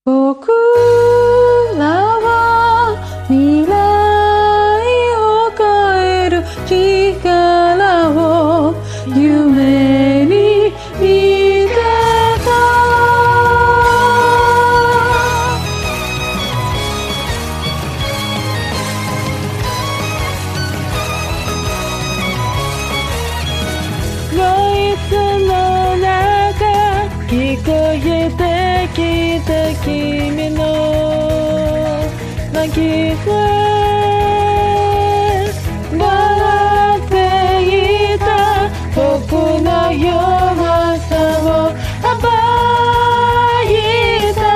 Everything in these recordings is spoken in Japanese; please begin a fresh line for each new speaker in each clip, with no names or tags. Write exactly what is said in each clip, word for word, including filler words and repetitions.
僕らは未来を変える力を夢に見てた。ノイズの中聞こえてきた君の泣き声、笑っていた僕の弱さを暴いた。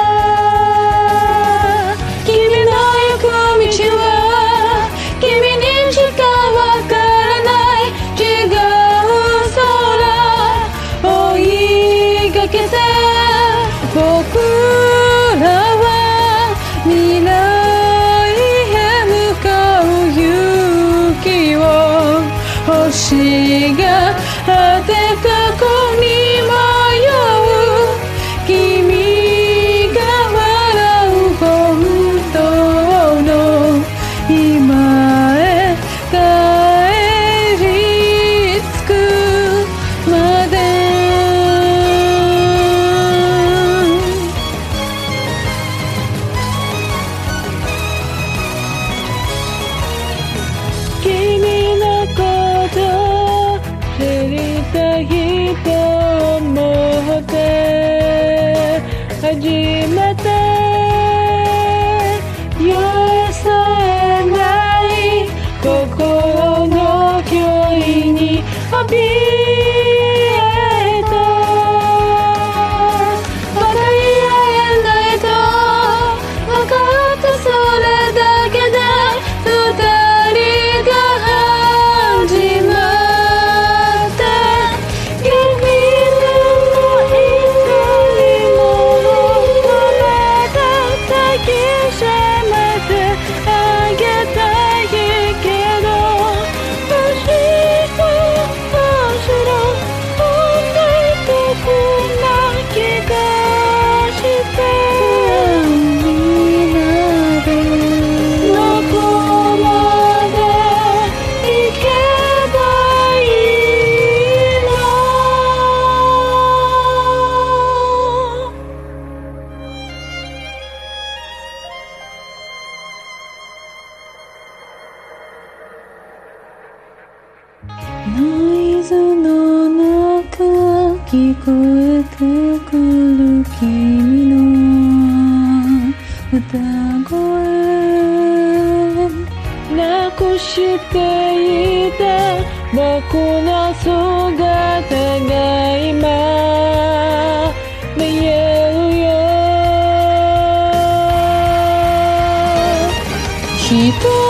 君の行く道は君にしかわからない。違う空追いかけて僕らは未来へ向かう勇気を、星が果てたこに迷う君が笑う本当の今へ帰り着くまで。君のこと知りたいと思って初めて寄り添えない心の距離に怯えた。また言えないと分かった、それだけで二人が始まって君のいつにも求めて抱きしめてあげたいけど、明日明日飛んでいくな気がしてみんなでどこまで行けばいいの。ノイズの中聞こえてくる君の歌声、なくしていた僕の姿が今見えるよ。人